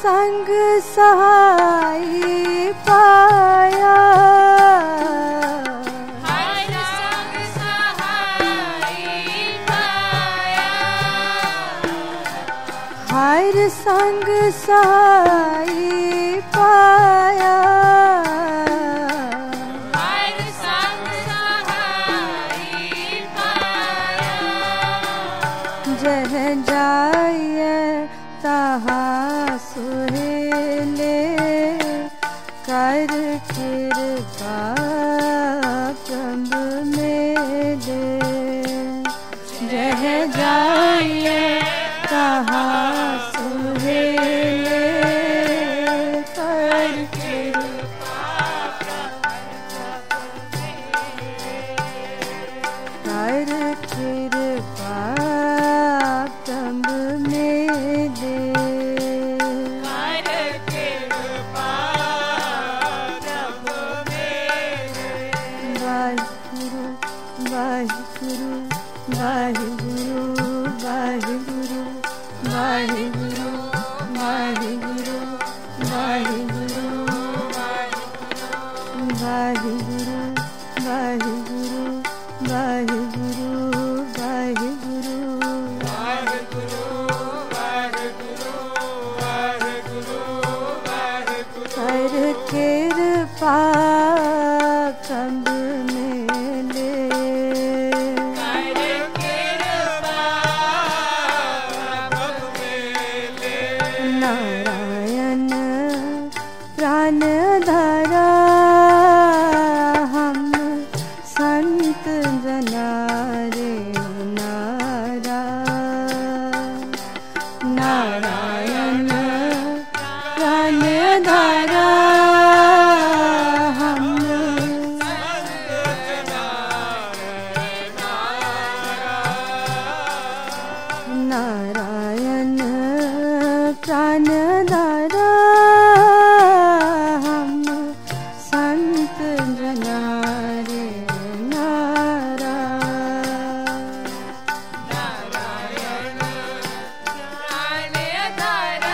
संग सहाई पाया, हर संग सहाई पाया, हर संग सहाई पाया, हर संग सहाई पाया, जह जाइए तहाँ सुहेले कर कृपा प्रभु मेरे, जह जाइए तहाँ सुहेले कर कृपा कर कृपा प्रभु मेरे, कर कृपा प्रभु मेरे, वाहिगुरु वाहिगुरु वाहिगुरु वाहिगुरु वाहिगुरु वाहिगुरु वाहिगुरु वाहिगुरु वाहिगुरु वाहिगुरु कर कृपा प्रभु मेरे, कर कृपा प्रभु मेरे, नारायण प्राणधरा हम संत जना रे नारा, नारायण प्राणधरा हम नारायण प्राणधरा हम संत जना रे नारा, नारायण प्राणधरा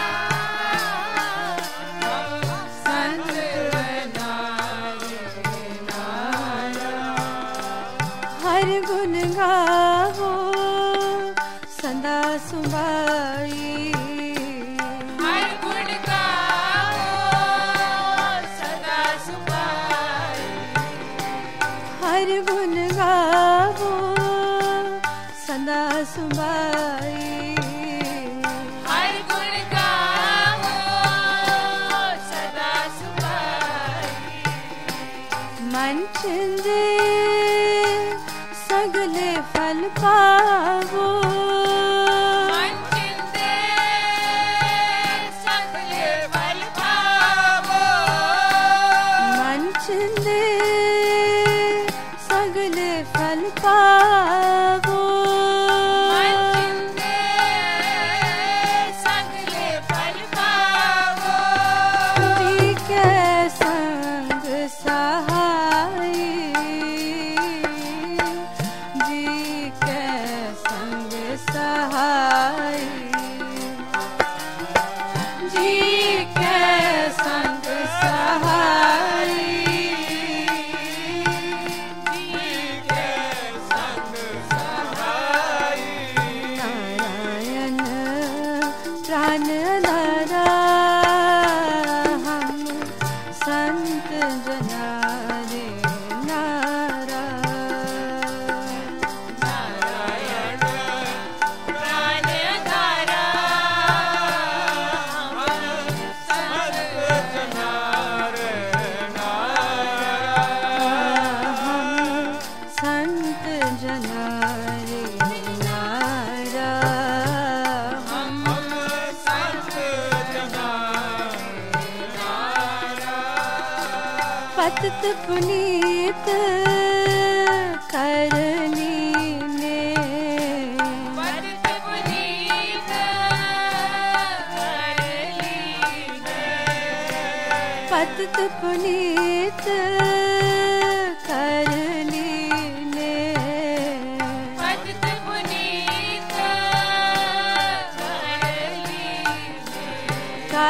संत जना रे नारा, हर गुण गावो सदा सुबाई, हर गुण गाओ सदा सुबाई, हर गुण गावो सदा सुबाई, हर गुण गाओ सदा सुबाई, मन चिंदे सगले फल पावो, मन चिंदे सगले फल पावो, मन चिंदे सगले फल पावो, मन चिंदे सगले फल पावो, जी के संग सहाई, जी के संग सहाई, जी के संग सहाई, जी के संग सहाई, नारायण प्राणधरा हम संत जना रे नारा, नारायण प्राणधरा हम संत जना रे नारा, हम संत जना रे नारा, हम संत जना रे नारा, पतित पुनीत करनी ने, पतित पुनीत कर लीने, पतित पुनीत कर लीने, पतित पुनीत कर लीने,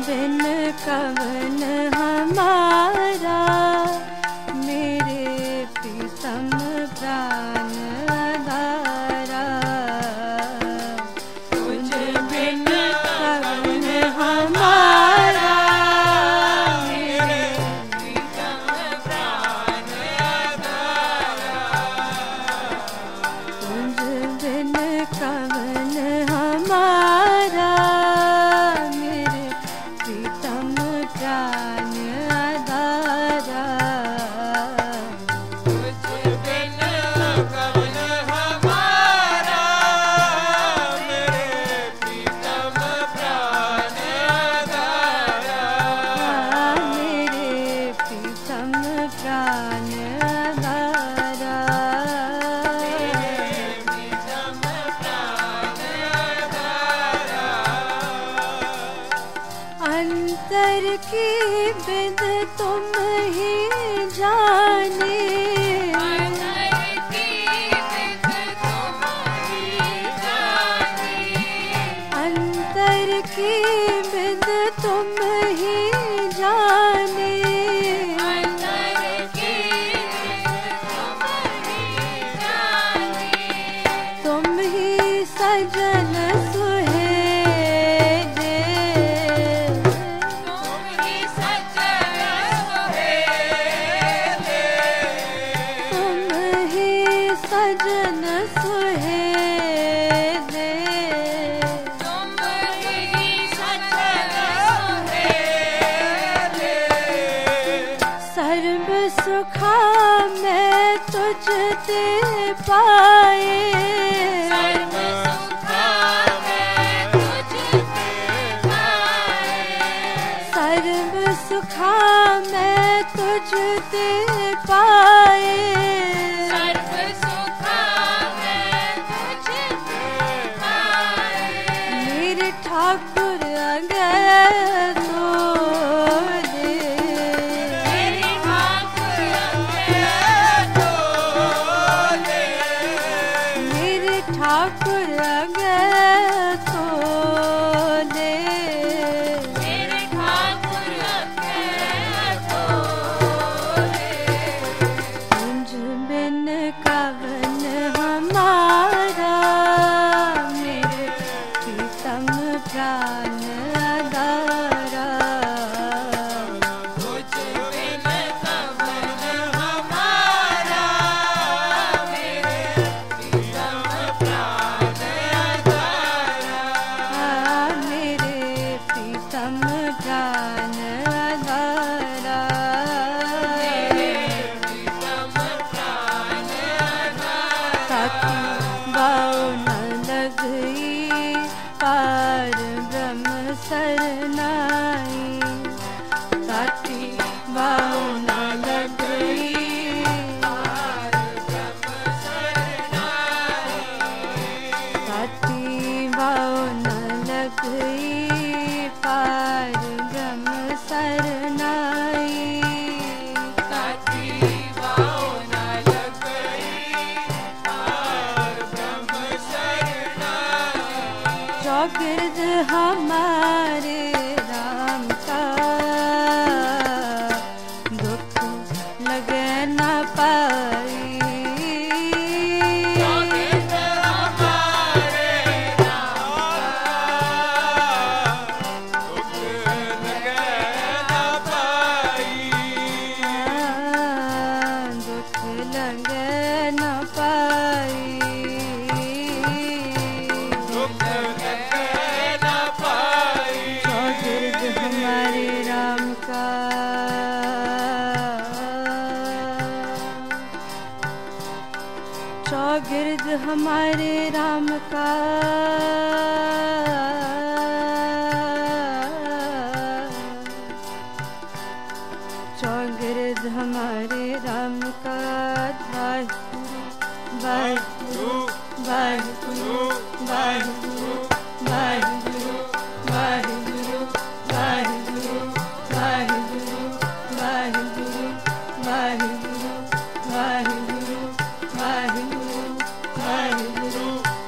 बिन कवन हमारा मेरे प्रीतम प्राण आधारा। तुझ बिन कवन हमारा मेरे प्रीतम प्राण आधारा। तुझ बिन कवन हमारा मेरे प्रीतम प्राण आधारा। तुझ बिन कवन हमारा मेरे प्रीतम प्राण आधारा। मेरे प्रीतम प्राण आधारा। प्रीतम प्राण आधारा। अंतर की विद तुम ही जाने। अंतर की विद तुम ही जाने। अंतर की विद तुम ही जाने। अंतर की विद तुम ही जाने। तुम ही सजन सुहेजे। तुम ही सजन सुहेले। तुम ही सजन सुहेजे। तुम ही सजन सुहेले। सर्व सुखा मैं तुझते पाए। सर्व सुखा मैं तुझते पाए। सर्व सुखा मैं तुझते पाए। सर्व सुखा मैं तुझते पाए। मेरे ठाकुर अगर तोरे। मेरे ठाकुर अंगे तोले। मेरे ठाकुर अगर तोले। मेरे ठाकुर अंगे तोले। तुझ बिन कवन हमारा मेरे प्रीतम प्राण आधारा। तुझ बिन कवन हमारा मेरे प्रीतम प्राण आधारा। मेरे प्रीतम प्राण आधारा। प्रीतम प्राण आधारा। ताकि बाऊ न लगई पार ब्रह्म सरनाई। ताकि बाऊ न लगई पार ब्रह्म शरणाई। ताकि बाऊ न लगई पार ब्रह्म सरनाई। ताकि वाओ न लगई पार ब्रह्म शरणाई। चौगिर्द हमारे राम का दुख लगे न पाई। चौगिर्द हमारे राम का दुख लगे न पाई। दुख लगे न पाई। दुख लगे न पाई। चौगिर्द हमारे राम का चौगिर्द हमारे राम का चौगिर्द हमारे राम का। वाहिगुरु वाहिगुरु वाहिगुरु वाहिगुरु वाहिगुरु वाहिगुरु वाहिगुरु वाहिगुरु वाहिगुरु वाहिगुरु वाहिगुरु वाहिगुरु वाहिगुरु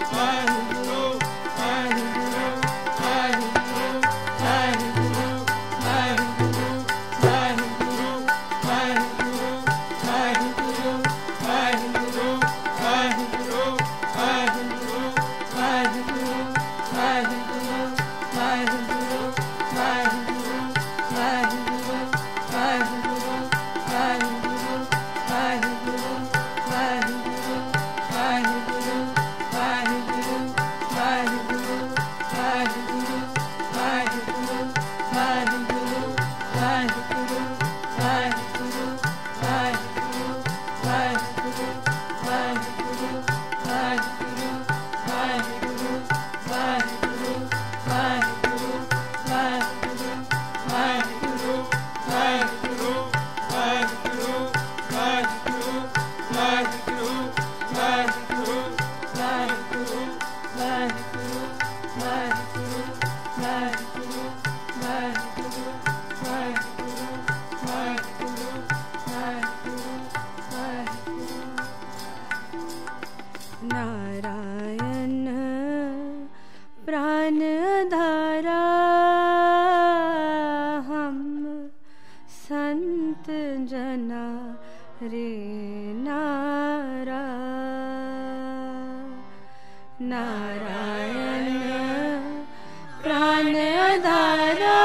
नारायण प्राण धारा हम संत जना रे नारा। नारायण प्राण धारा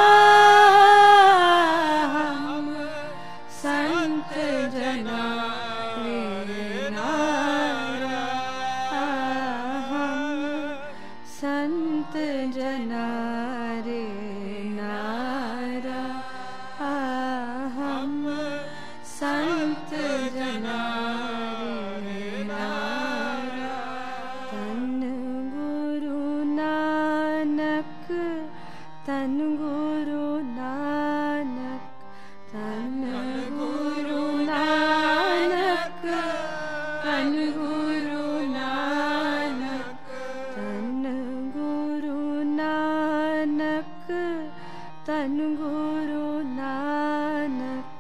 हम संत जना रे नारा। संत जना रे नारा हम संत जना रे नारा। तन गुरु नानक तन गुरु नानक तन गुरु नानक तन गुरु नानक तन गुरु नानक तन गुरु नानक